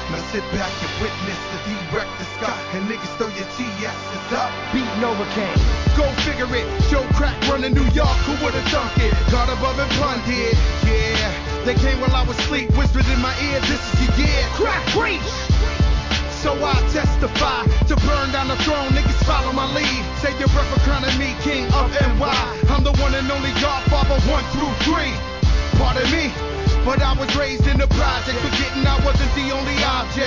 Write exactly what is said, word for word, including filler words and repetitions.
Now sit back and witness the D-wreck the sky. And niggas throw your T S's up. Beat Novocaine. Go figure it. Joe Crack running New York. Who would've thunk it? God above and blunted. Yeah. They came while I was asleep. Whispered in my ear. This is your year. Crack preach. So I testify to burn down the throne. Niggas follow my lead. Say your breath for crowning me king of N Y. I'm the one and only Godfather one through three. Pardon me, but I was raised in the project, forgetting I wasn't the only object.